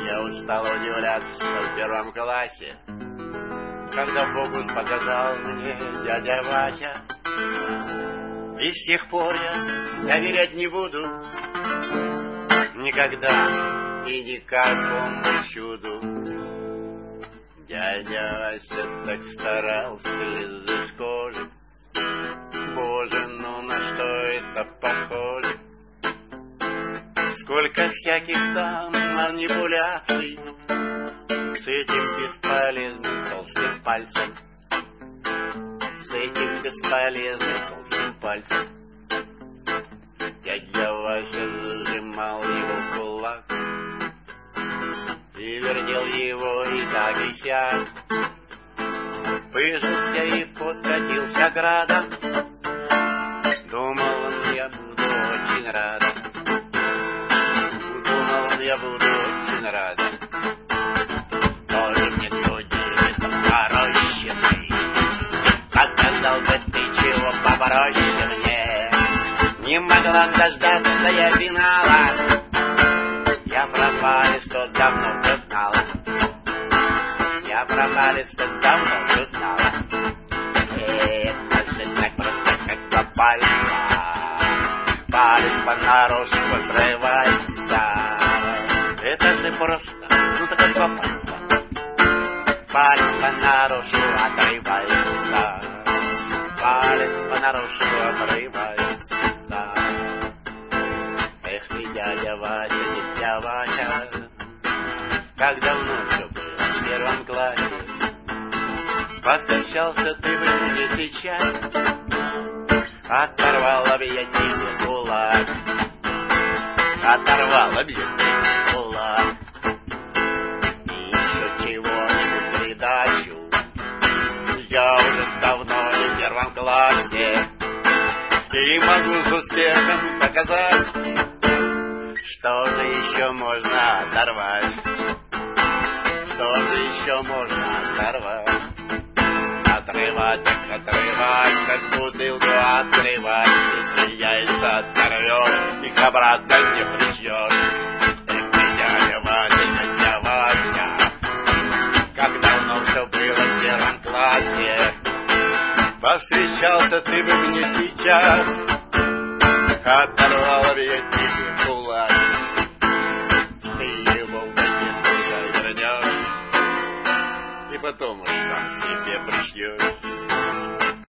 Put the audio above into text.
Я устал удивляться в первом классе, когда фокус показал мне дядя Вася. И с тех пор я доверять не буду никогда и никакому чуду. Дядя Вася так старался из кожи, боже, ну на что это похоже? Сколько всяких там манипуляций с этим бесполезным толстым пальцем, с этим бесполезным толстым пальцем. Дядя Вася зажимал его в кулак и вертел его и так и сяк. Пыжился и подкатился градом, думал он, я буду очень рад. Думал он, я буду очень рад. Тоже мне люди, это порощенный. Показал бы ты чего попроще мне. Не могла дождаться я финала. Я про палец-то давно все знала. Я про палец-то давно все знала. Это же так просто, как два пальца. Палец понарошку отрывается. Это же просто, ну так как два пальца. Палец понарошку отрывается. Палец понарошку отрывается. Эх, ты, дядя Вася, дядя Вася, как давно все было в первом классе. Повстречался ты бы мне сейчас, оторвала бы я тебе кулак. Оторвала бы я тебе кулак. И еще чего-нибудь в придачу. Я уже давно не в первом классе и могу с успехом показать, что же еще можно оторвать. Что же еще можно оторвать? Отрывать, так отрывать, как бутылку открывать. Если яйца оторвешь, их обратно не пришьешь. Эх ты, дядя Вася, дядя Вася, как давно все было в первом классе. Повстречался ты бы мне сейчас, оторвала бы я тебе кулак. Ты его где-то вернешь и потом уж сам себе пришьешь.